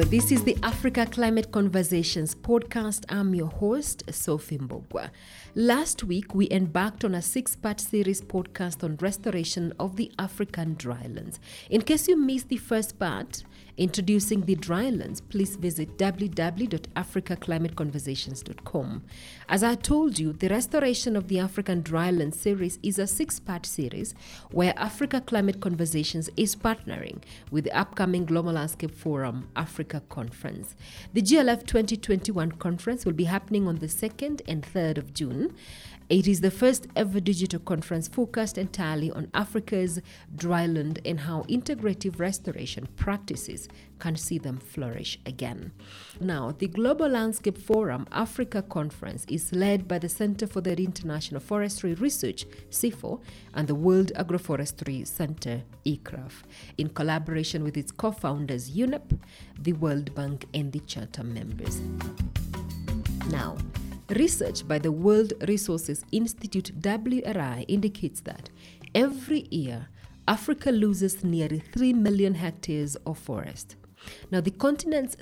This is the Africa Climate Conversations podcast. I'm your host, Sophie Mbogwa. Last week, we embarked on a 6-part series podcast on restoration of the African drylands. In case you missed the first part, introducing the drylands, please visit www.africaclimateconversations.com. As I told you, the restoration of the African drylands series is a 6-part series where Africa Climate Conversations is partnering with the upcoming Global Landscape Forum Africa Conference. The GLF 2021 conference will be happening on the 2nd and 3rd of June. It is the first ever digital conference focused entirely on Africa's dryland and how integrative restoration practices can see them flourish again. Now, the Global Landscape Forum Africa Conference is led by the Center for the International Forestry Research, CIFOR, and the World Agroforestry Center, ICRAF, in collaboration with its co-founders, UNEP, the World Bank, and the Charter members. Now, research by the World Resources Institute, WRI, indicates that every year, Africa loses nearly 3 million hectares of forest. Now, the continent's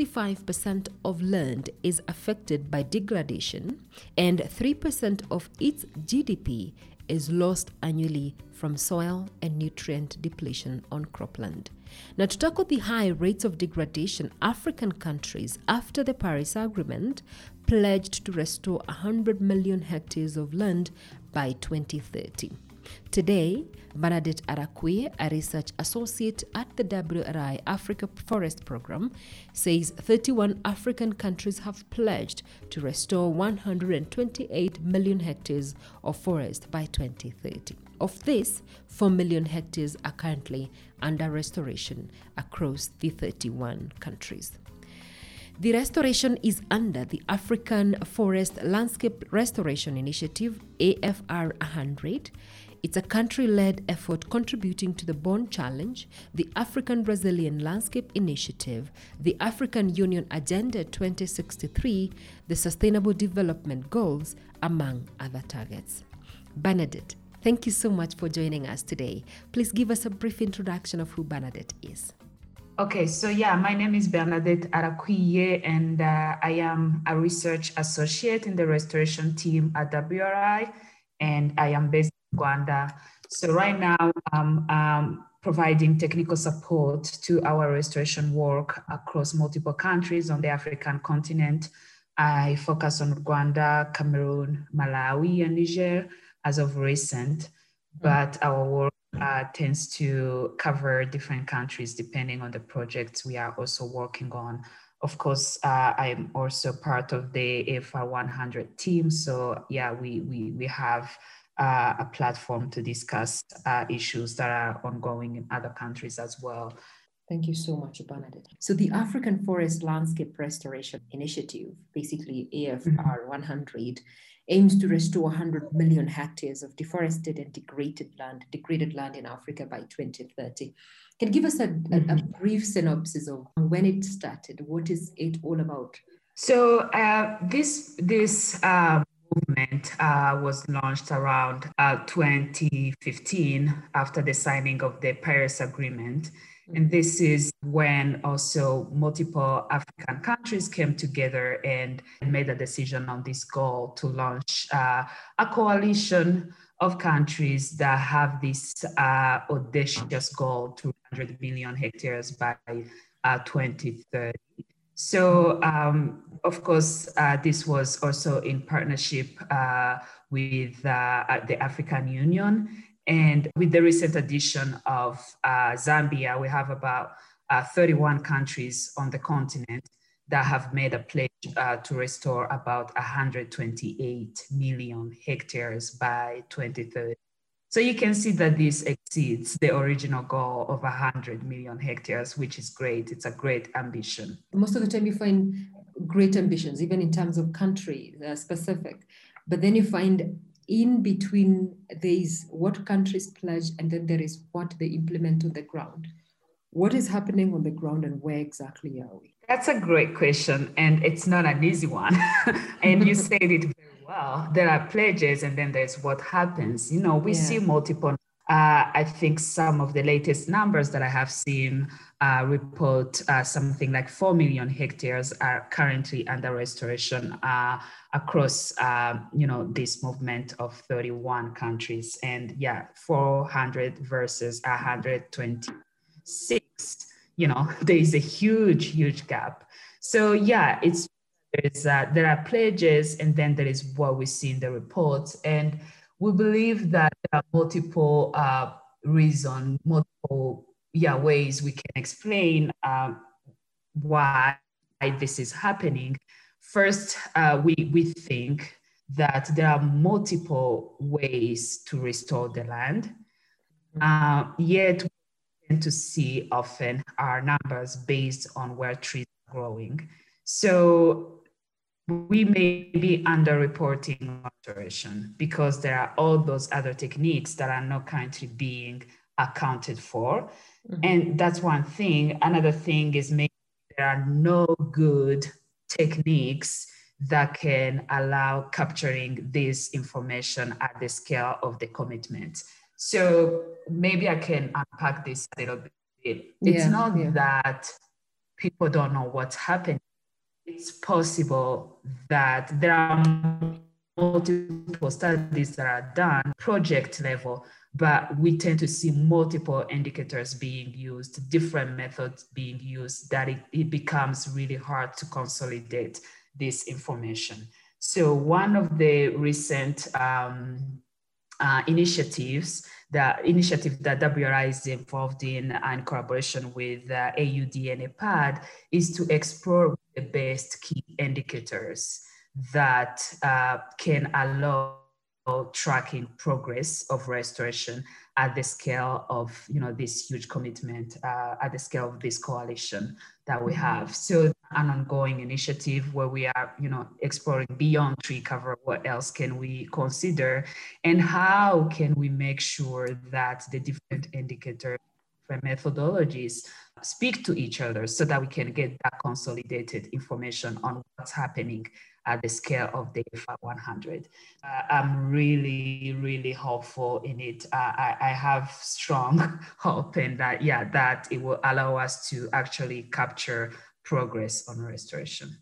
65% of land is affected by degradation, and 3% of its GDP is lost annually from soil and nutrient depletion on cropland. Now, to tackle the high rates of degradation, African countries, after the Paris Agreement, pledged to restore 100 million hectares of land by 2030. Today, Bernadette Arakwie, a research associate at the WRI Africa Forest Program, says 31 African countries have pledged to restore 128 million hectares of forest by 2030. Of this, 4 million hectares are currently under restoration across the 31 countries. The restoration is under the African Forest Landscape Restoration Initiative, AFR 100. It's a country-led effort contributing to the Bond Challenge, the African Brazilian Landscape Initiative, the African Union Agenda 2063, the Sustainable Development Goals, among other targets. Bernadette, thank you so much for joining us today. Please give us a brief introduction of who Bernadette is. Okay, so my name is Bernadette Arakwie, and I am a research associate in the restoration team at WRI, and I am based in Rwanda. So right now, I'm providing technical support to our restoration work across multiple countries on the African continent. I focus on Rwanda, Cameroon, Malawi, and Niger as of recent, but our work tends to cover different countries depending on the projects we are also working on. Of course, I'm also part of the AFR 100 team. So we have a platform to discuss issues that are ongoing in other countries as well. Thank you so much, Bernadette. So the African Forest Landscape Restoration Initiative, basically AFR 100, aims to restore 100 million hectares of deforested and degraded land in Africa by 2030. Can you give us a brief synopsis of when it started? What is it all about? So this movement was launched around 2015 after the signing of the Paris Agreement. And this is when also multiple African countries came together and made a decision on this goal to launch a coalition of countries that have this audacious goal to 100 million hectares by 2030. So, of course, this was also in partnership with the African Union. And with the recent addition of Zambia, we have about 31 countries on the continent that have made a pledge to restore about 128 million hectares by 2030. So you can see that this exceeds the original goal of 100 million hectares, which is great. It's a great ambition. Most of the time you find great ambitions, even in terms of country specific, but then you find in between there is what countries pledge and then there is what they implement on the ground. What is happening on the ground and where exactly are we? That's a great question, and it's not an easy one. And you said it very well. There are pledges and then there's what happens. We see multiple I think some of the latest numbers that I have seen report something like 4 million hectares are currently under restoration across, this movement of 31 countries. And 400 versus 126, there is a huge gap. So there are pledges, and then there is what we see in the reports. And we believe that there are multiple ways we can explain why this is happening. First, we think that there are multiple ways to restore the land, yet we tend to see often our numbers based on where trees are growing. So we may be underreporting restoration because there are all those other techniques that are not currently being accounted for. Mm-hmm. And that's one thing. Another thing is maybe there are no good techniques that can allow capturing this information at the scale of the commitment. So maybe I can unpack this a little bit. It's not that people don't know what's happening. It's possible that there are multiple studies that are done project level, but we tend to see multiple indicators being used, different methods being used, that it becomes really hard to consolidate this information. So one of the recent initiative that WRI is involved in collaboration with AUD and EPAD is to explore the best key indicators that can allow tracking progress of restoration at the scale of this huge commitment, at the scale of this coalition that we have. So an ongoing initiative where we are exploring beyond tree cover, what else can we consider, and how can we make sure that the different indicators, different methodologies speak to each other so that we can get that consolidated information on what's happening at the scale of the FR 100. I'm really hopeful in it. I have strong hope in that, that it will allow us to actually capture progress on restoration.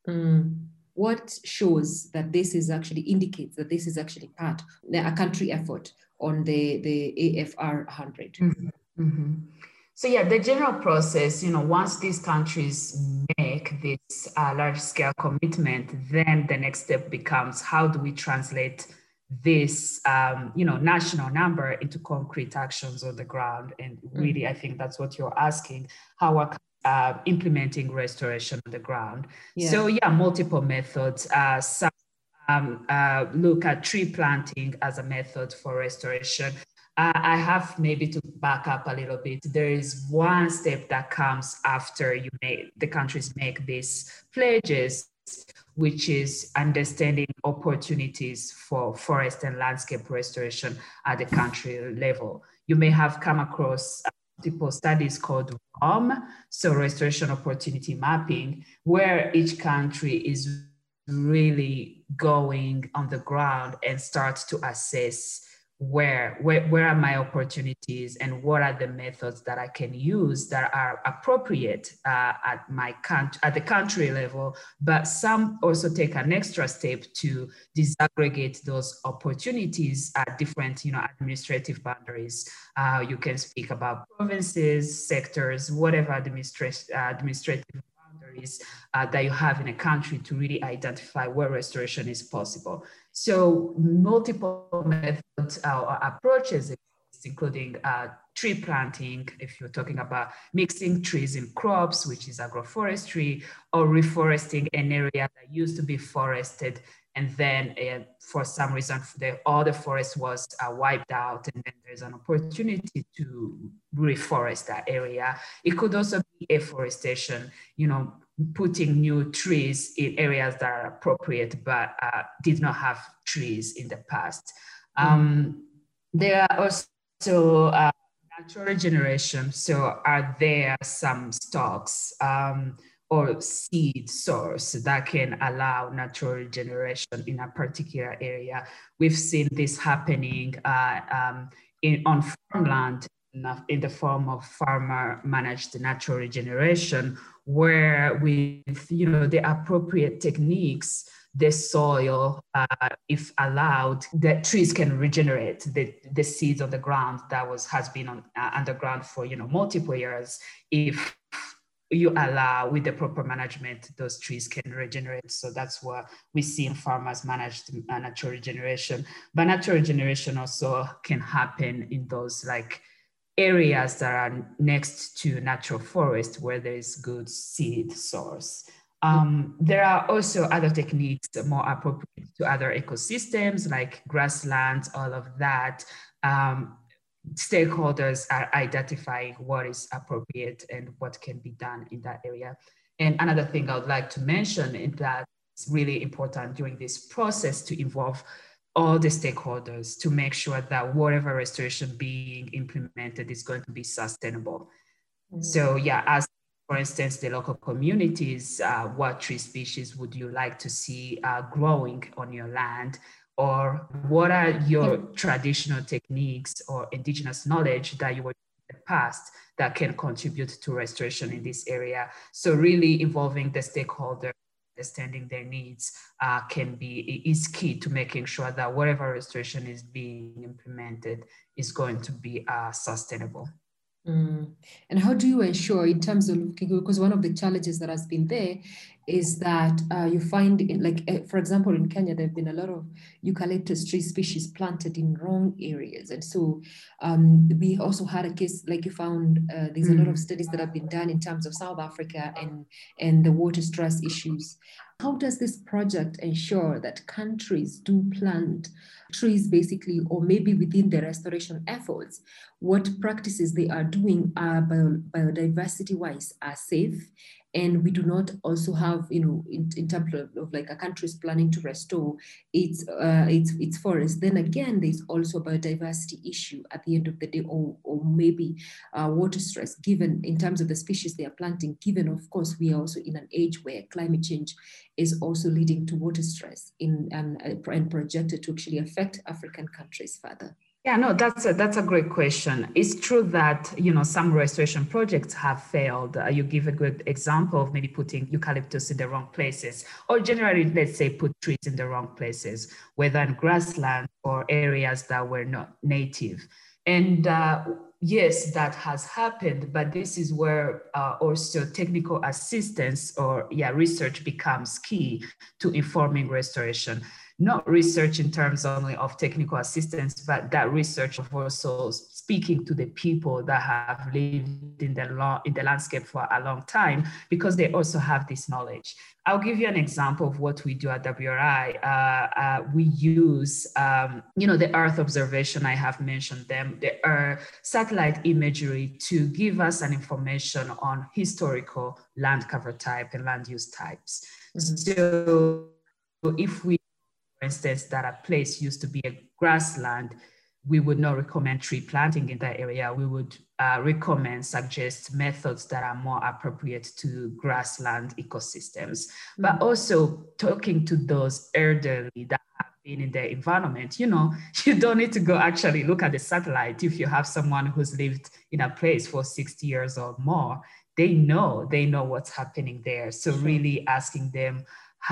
What shows that this is actually indicates that this is actually part, a country effort on the AFR 100? Mm-hmm. Mm-hmm. So the general process, once these countries make this large-scale commitment, then the next step becomes how do we translate this, national number into concrete actions on the ground? And really, I think that's what you're asking, how are implementing restoration on the ground? Yeah. So multiple methods. Some look at tree planting as a method for restoration. I have maybe to back up a little bit. There is one step that comes after the countries make these pledges, which is understanding opportunities for forest and landscape restoration at the country level. You may have come across multiple studies called ROM, so Restoration Opportunity Mapping, where each country is really going on the ground and starts to assess where are my opportunities and what are the methods that I can use that are appropriate at the country level. But some also take an extra step to disaggregate those opportunities at different administrative boundaries. You can speak about provinces, sectors, whatever administrative boundaries that you have in a country to really identify where restoration is possible. So multiple methods or approaches, including tree planting, if you're talking about mixing trees in crops, which is agroforestry, or reforesting an area that used to be forested, and then for some reason all the forest was wiped out, and then there's an opportunity to reforest that area. It could also be afforestation, putting new trees in areas that are appropriate but did not have trees in the past. There are also natural regeneration. So are there some stocks or seed source that can allow natural regeneration in a particular area? We've seen this happening on farmland in the form of farmer managed natural regeneration, where with the appropriate techniques, the soil, if allowed, the trees can regenerate the seeds on the ground that has been underground for multiple years. If you allow, with the proper management, those trees can regenerate. So that's what we see in farmers managed natural regeneration. But natural regeneration also can happen in those areas that are next to natural forest where there is good seed source. There are also other techniques more appropriate to other ecosystems like grasslands, all of that. Stakeholders are identifying what is appropriate and what can be done in that area. And another thing I would like to mention is that it's really important during this process to involve all the stakeholders to make sure that whatever restoration being implemented is going to be sustainable. Mm-hmm. So yeah, as for instance, the local communities, what tree species would you like to see growing on your land? Or what are your traditional techniques or indigenous knowledge that you were in the past that can contribute to restoration in this area? So really involving the stakeholder, understanding their needs is key to making sure that whatever restoration is being implemented is going to be sustainable. And how do you ensure, in terms of, because one of the challenges that has been there is that you find, for example, in Kenya, there have been a lot of eucalyptus tree species planted in wrong areas. And so we also had a case, like you found, there's a lot of studies that have been done in terms of South Africa and the water stress issues. How does this project ensure that countries do plant trees basically, or maybe within the restoration efforts, what practices they are doing are biodiversity-wise are safe, and we do not also have, in terms of like a country's planning to restore its forest, then again, there's also a biodiversity issue at the end of the day, or maybe water stress, given in terms of the species they are planting, given, of course, we are also in an age where climate change is also leading to water stress and projected to actually affect African countries further. Yeah, no, that's a great question. It's true that, some restoration projects have failed. You give a good example of maybe putting eucalyptus in the wrong places, or generally, let's say, put trees in the wrong places, whether in grassland or areas that were not native. And yes, that has happened, but this is where also technical assistance or research becomes key to informing restoration. Not research in terms only of technical assistance, but that research of also speaking to the people that have lived in the landscape for a long time, because they also have this knowledge. I'll give you an example of what we do at WRI. We use, the Earth observation, I have mentioned them. There are satellite imagery to give us an information on historical land cover type and land use types. Mm-hmm. So if we, for instance, that a place used to be a grassland, we would not recommend tree planting in that area. We would suggest methods that are more appropriate to grassland ecosystems. Mm-hmm. But also talking to those elderly that have been in the environment, you don't need to go actually look at the satellite. If you have someone who's lived in a place for 60 years or more, they know what's happening there. So really asking them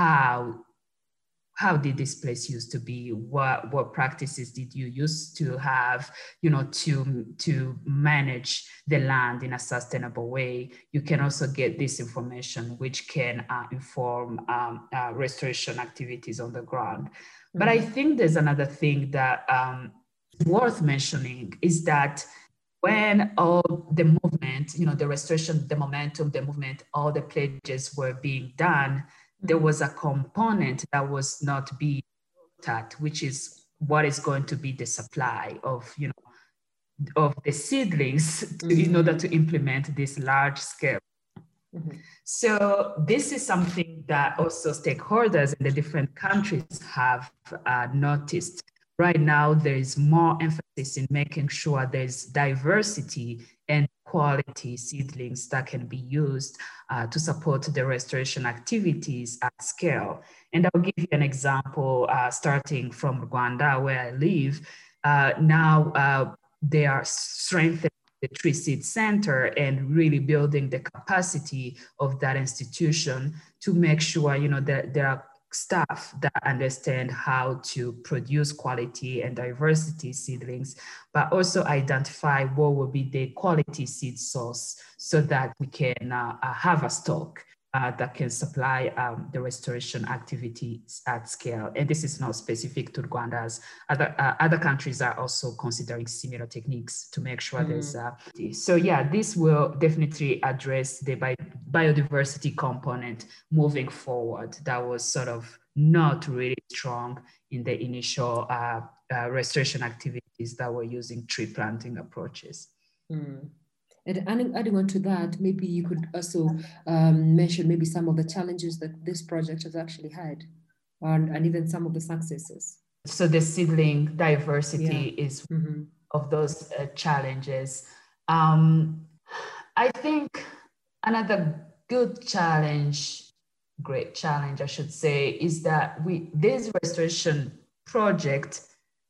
how did this place used to be? What practices did you used to have, to manage the land in a sustainable way? You can also get this information, which can inform restoration activities on the ground. Mm-hmm. But I think there's another thing that is worth mentioning is that when all the movement, the restoration, the momentum, the movement, all the pledges were being done, there was a component that was not being looked at, which is what is going to be the supply of, of the seedlings in order to implement this large scale. Mm-hmm. So this is something that also stakeholders in the different countries have noticed. Right now, there is more emphasis in making sure there's diversity and quality seedlings that can be used to support the restoration activities at scale. And I'll give you an example starting from Rwanda, where I live. Now, they are strengthening the Tree Seed Center and really building the capacity of that institution to make sure, that there are staff that understand how to produce quality and diversity seedlings, but also identify what will be the quality seed source so that we can have a stock that can supply the restoration activities at scale. And this is not specific to Rwanda, as other countries are also considering similar techniques to make sure there's so yeah, this will definitely address the biodiversity component moving forward that was sort of not really strong in the initial restoration activities that were using tree planting approaches. And adding on to that, maybe you could also mention maybe some of the challenges that this project has actually had, and even some of the successes. So the seedling diversity is of those challenges. I think another great challenge, I should say, is that this restoration project,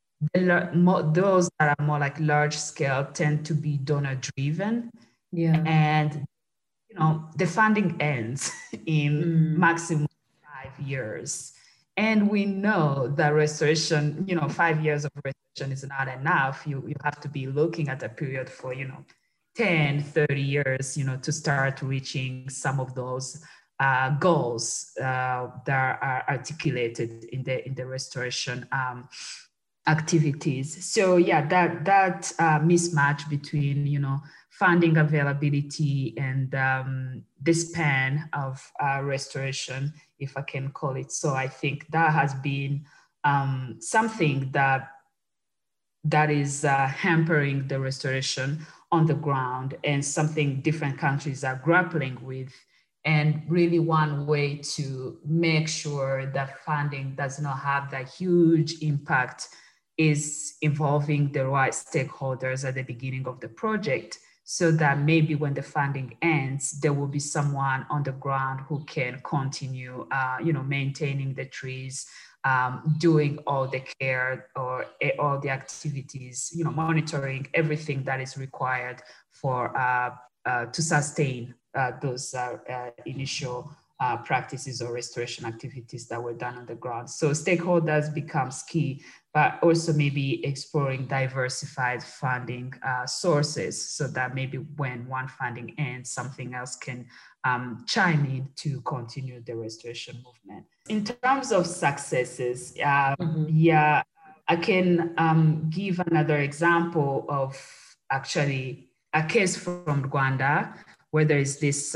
those that are more like large scale tend to be donor driven. Yeah. And, the funding ends in maximum 5 years. And we know that restoration, 5 years of restoration is not enough. You have to be looking at a period for, 10, 30 years, to start reaching some of those goals that are articulated in the restoration activities. So yeah, that mismatch between funding availability and the span of restoration, if I can call it so, I think that has been something that is hampering the restoration on the ground, and something different countries are grappling with. And really one way to make sure that funding does not have that huge impact is involving the right stakeholders at the beginning of the project, so that maybe when the funding ends, there will be someone on the ground who can continue, maintaining the trees, doing all the care or all the activities, monitoring everything that is required for to sustain those initial practices or restoration activities that were done on the ground. So stakeholders becomes key, but also maybe exploring diversified funding sources, so that maybe when one funding ends, something else can chime in to continue the restoration movement. In terms of successes, yeah, I can give another example of actually a case from Rwanda, where there is this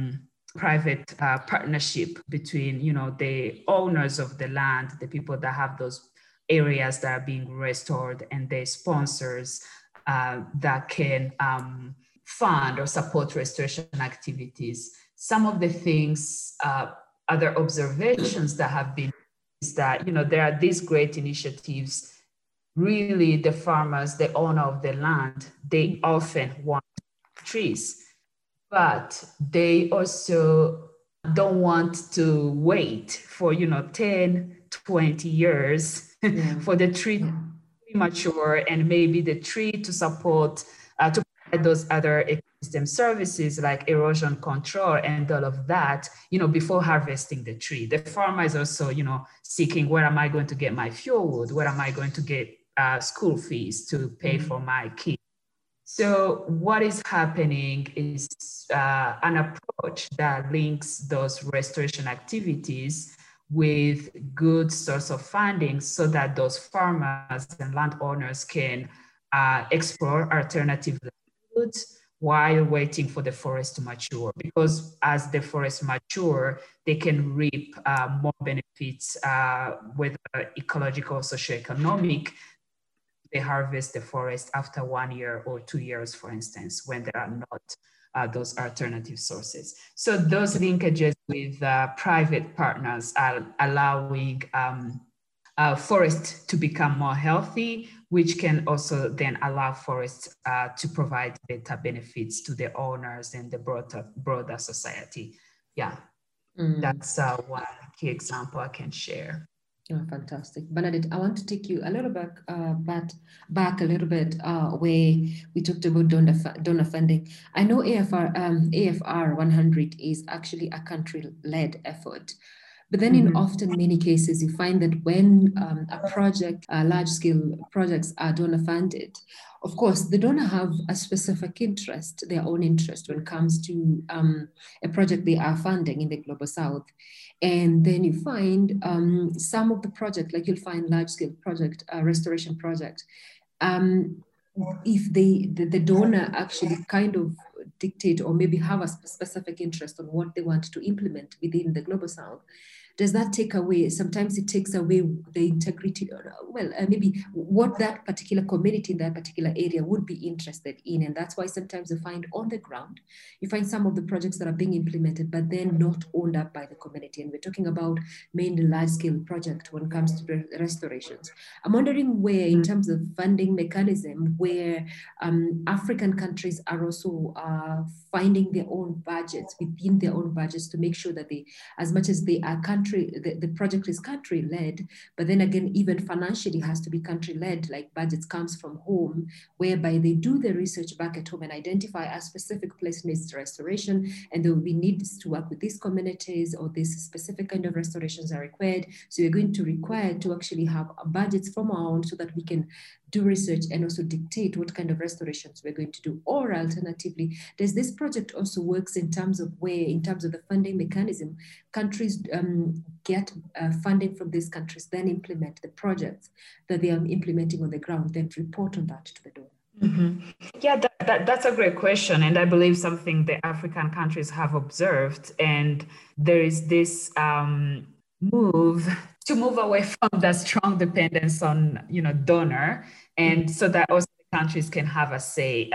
private partnership between, the owners of the land, the people that have those areas that are being restored, and the sponsors that can fund or support restoration activities. Some of the things, other observations that have been, is that, there are these great initiatives. Really, the farmers, the owner of the land, they often want trees, but they also don't want to wait for, 10, 20 years for the tree to be mature, and maybe the tree to support, to provide those other ecosystem services like erosion control and all of that, before harvesting the tree. The farmer is also, seeking, where am I going to get my fuel wood? Where am I going to get school fees to pay for my kids? So what is happening is an approach that links those restoration activities with good source of funding, so that those farmers and landowners can explore alternative livelihoods while waiting for the forest to mature. Because as the forest mature, they can reap more benefits, whether ecological, socioeconomic. They harvest the forest after 1 year or 2 years, for instance, when there are not those alternative sources. So those linkages with private partners are allowing forests to become more healthy, which can also then allow forests to provide better benefits to the owners and the broader society. Yeah, that's one key example I can share. Oh, fantastic. Bernadette, I want to take you a little back a little bit where we talked about donor funding. I know AFR 100 is actually a country-led effort. But then in often many cases, you find that when large-scale projects are donor funded, of course, the donor have a specific interest, their own interest when it comes to a project they are funding in the Global South. And then you find some of the project, like you'll find large-scale project, restoration project, if the donor actually kind of dictate or maybe have a specific interest on what they want to implement within the Global South, does that take away, sometimes it takes away the integrity, or maybe what that particular community in that particular area would be interested in. And that's why sometimes you find on the ground, you find some of the projects that are being implemented, but then not owned up by the community. And we're talking about mainly large scale project when it comes to restorations. I'm wondering where, in terms of funding mechanism, where African countries are also finding their own budgets within their own budgets to make sure that they, as much as they are the project is country-led, but then again, even financially has to be country-led, like budgets comes from home, whereby they do the research back at home and identify a specific place needs restoration, and there will be needs to work with these communities, or this specific kind of restorations are required. So we're going to require to actually have budgets from our own so that we can do research and also dictate what kind of restorations we're going to do. Or alternatively, does this project also works in terms of where, in terms of the funding mechanism, countries get funding from these countries, then implement the projects that they are implementing on the ground, then report on that to the donor? Mm-hmm. Yeah, that's a great question. And I believe something the African countries have observed. And there is this move to move away from that strong dependence on, donor. And so that also the countries can have a say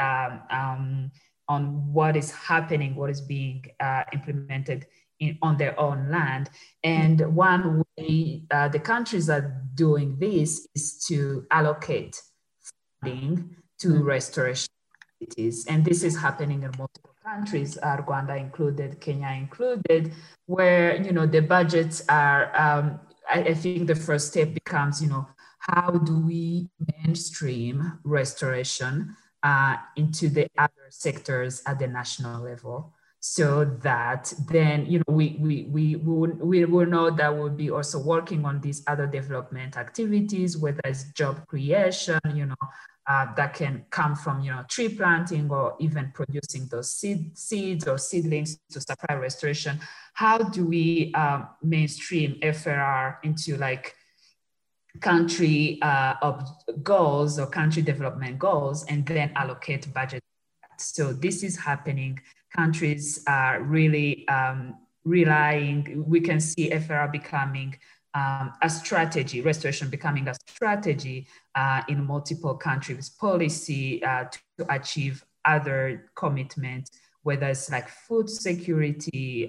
on what is happening, what is being implemented on their own land. And one way the countries are doing this is to allocate funding to restoration activities. And this is happening in multiple countries, Rwanda included, Kenya included, where, the budgets are, I think the first step becomes, how do we mainstream restoration into the other sectors at the national level? So that then, we will know that we'll be also working on these other development activities, whether it's job creation, that can come from, tree planting, or even producing those seeds or seedlings to supply restoration. How do we mainstream FRR into like country goals or country development goals, and then allocate budget? So this is happening. Countries are really relying, we can see FRR becoming a strategy, restoration becoming a strategy in multiple countries' policy to achieve other commitments, whether it's like food security,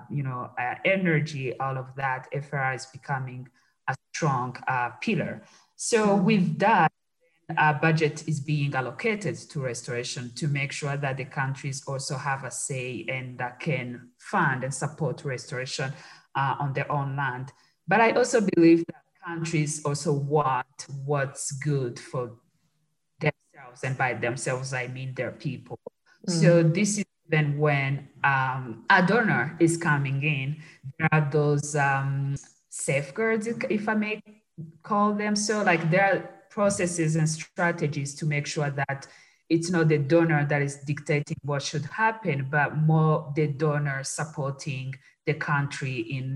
energy, all of that. FRR is becoming a strong pillar. So with that, a budget is being allocated to restoration to make sure that the countries also have a say and can fund and support restoration on their own land. But I also believe that countries also want what's good for themselves, and by themselves, I mean their people. So this is then when a donor is coming in, there are those safeguards, if I may call them so, like there are processes and strategies to make sure that it's not the donor that is dictating what should happen, but more the donor supporting the country in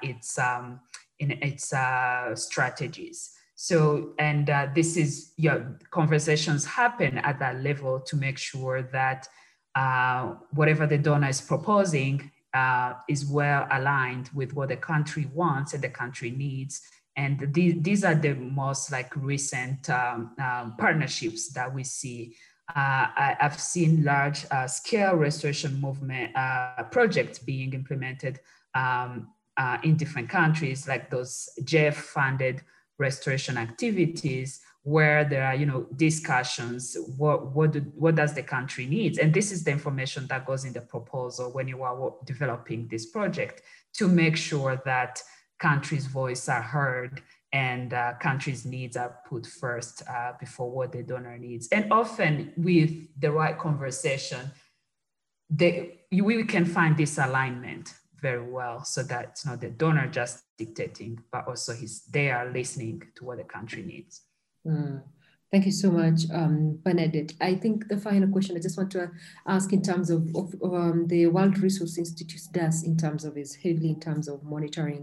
its strategies. So, and this is, conversations happen at that level to make sure that whatever the donor is proposing is well aligned with what the country wants and the country needs. And these are the most like recent partnerships that we see. I've seen large scale restoration movement projects being implemented in different countries, like those GEF-funded restoration activities, where there are, discussions, what does the country needs? And this is the information that goes in the proposal when you are developing this project, to make sure that countries' voice are heard and countries' needs are put first before what the donor needs. And often with the right conversation, we can find this alignment very well, so that it's not the donor just dictating, but also they are listening to what the country needs. Thank you so much, Bernadette. I think the final question I just want to ask in terms of the World Resource Institute does in terms of is heavily in terms of monitoring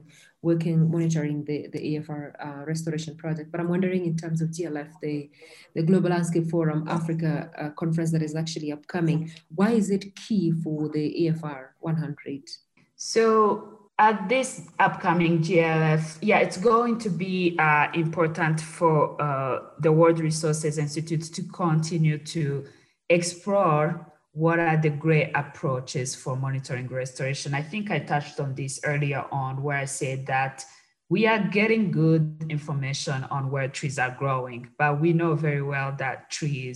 the AFR restoration project. But I'm wondering in terms of GLF, the Global Landscape Forum Africa conference that is actually upcoming, why is it key for the AFR 100? So at this upcoming GLF, it's going to be important for the World Resources Institute to continue to explore what are the great approaches for monitoring restoration. I think I touched on this earlier on, where I said that we are getting good information on where trees are growing, but we know very well that tree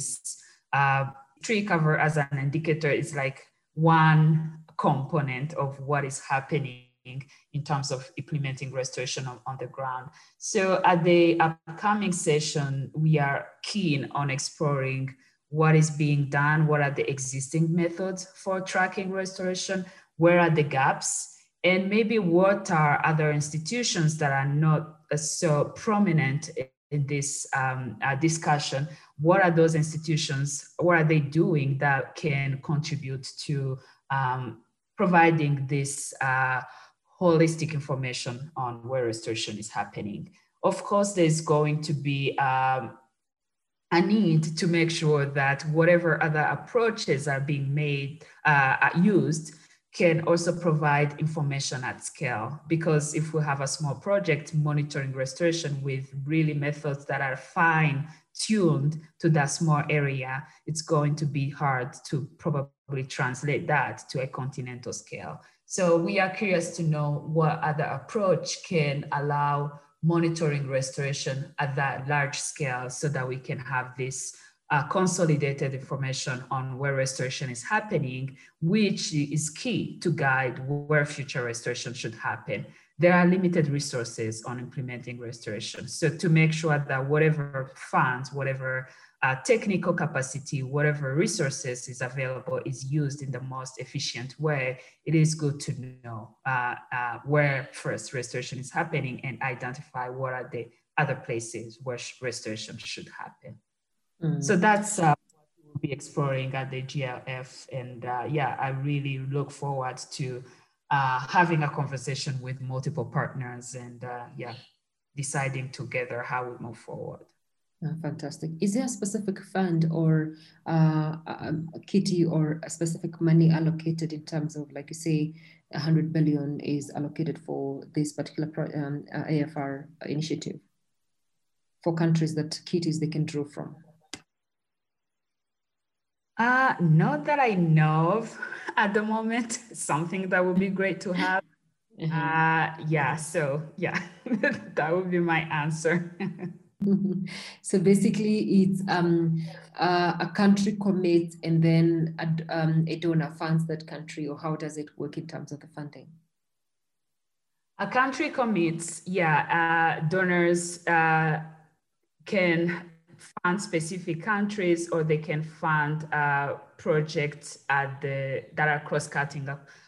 cover as an indicator is like one component of what is happening in terms of implementing restoration on the ground. So at the upcoming session, we are keen on exploring what is being done, what are the existing methods for tracking restoration, where are the gaps, and maybe what are other institutions that are not so prominent in this discussion. What are those institutions? What are they doing that can contribute to providing this holistic information on where restoration is happening? Of course, there's going to be a need to make sure that whatever other approaches are being used can also provide information at scale. Because if we have a small project monitoring restoration with really methods that are fine-tuned to that small area, it's going to be hard to probably translate that to a continental scale. So we are curious to know what other approach can allow monitoring restoration at that large scale, so that we can have this consolidated information on where restoration is happening, which is key to guide where future restoration should happen. There are limited resources on implementing restoration. So to make sure that whatever funds, whatever technical capacity, whatever resources is available is used in the most efficient way, it is good to know where first restoration is happening and identify what are the other places where restoration should happen. So that's what we'll be exploring at the GLF. And I really look forward to having a conversation with multiple partners and deciding together how we move forward. Fantastic. Is there a specific fund or a kitty or a specific money allocated in terms of, like you say, 100 billion is allocated for this particular AFR initiative for countries that kitties they can draw from? Not that I know of at the moment. Something that would be great to have. That would be my answer. So basically it's a country commits and then a donor funds that country, or how does it work in terms of the funding? A country commits, donors can fund specific countries, or they can fund projects that are cross-cutting,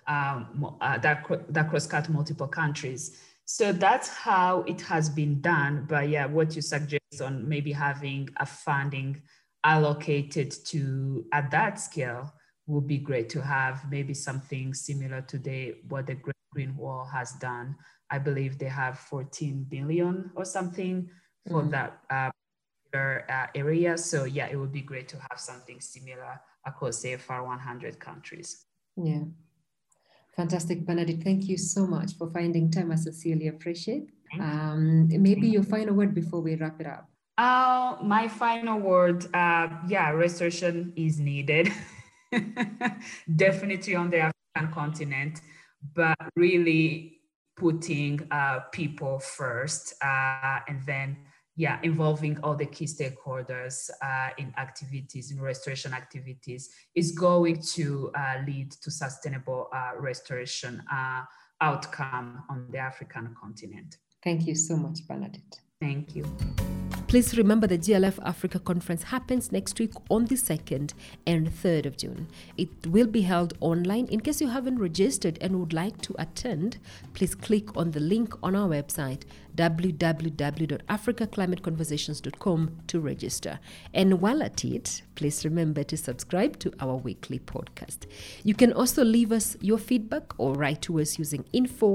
that cross-cut multiple countries. So that's how it has been done. But what you suggest on maybe having a funding allocated to at that scale would be great to have. Maybe something similar to what the Great Green Wall has done. I believe they have 14 billion or something for that area. So it would be great to have something similar across AFR 100 countries. Yeah. Fantastic, Bernadette. Thank you so much for finding time. I sincerely appreciate. Maybe your final word before we wrap it up. My final word, restoration is needed. Definitely on the African continent, but really putting people first, and then involving all the key stakeholders in restoration activities, is going to lead to sustainable restoration outcome on the African continent. Thank you so much, Bernadette. Thank you. Please remember the GLF Africa Conference happens next week on the 2nd and 3rd of June. It will be held online. In case you haven't registered and would like to attend, please click on the link on our website, www.africaclimateconversations.com, to register. And while at it, please remember to subscribe to our weekly podcast. You can also leave us your feedback or write to us using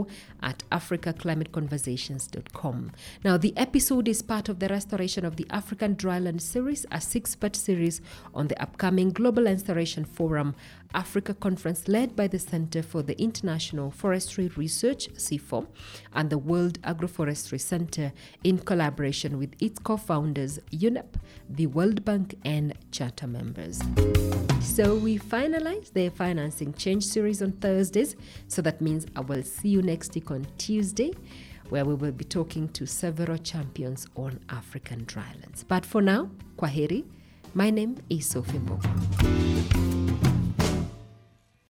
info@africaclimateconversations.com. Now, the episode is part of the Restoration of the African Dryland series, a 6-part series on the upcoming Global Restoration Forum Africa Conference, led by the Center for the International Forestry Research, CIFOR, and the World Agroforestry Center, in collaboration with its co-founders, UNEP, the World Bank, and charter members. So we finalize the Financing Change series on Thursdays. So that means I will see you next week on Tuesday, where we will be talking to several champions on African drylands. But for now, kwaheri. My name is Sophie Mbogo.